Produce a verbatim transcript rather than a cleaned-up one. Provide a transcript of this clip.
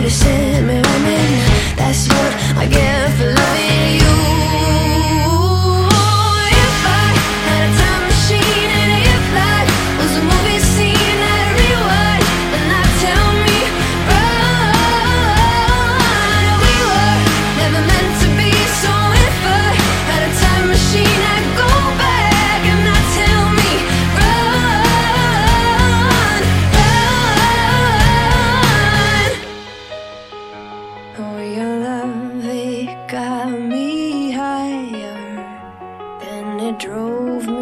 to send me running. That's what I get for loving you. If I had a time machine and if life was a movie scene, I'd rewind and I'd tell me run. We were never meant to be, so if I had a time machine, I'd go back and I'd tell me run, run. Oh, your love, it got me higher, then it drove me